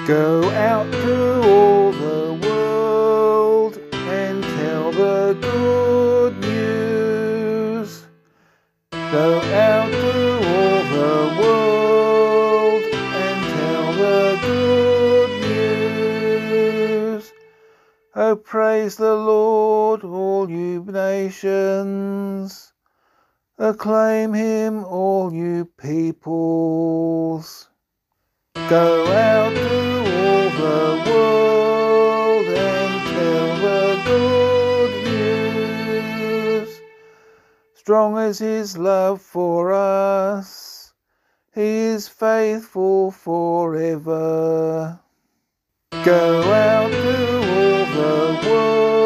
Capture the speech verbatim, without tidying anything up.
Go out to all the world and tell the good news. Go out to all the world and tell the good news. Oh, praise the Lord, all you nations. Acclaim him, all you peoples. Go out to all the world and tell the good news. Strong is his love for us, he is faithful forever. Go out to all the world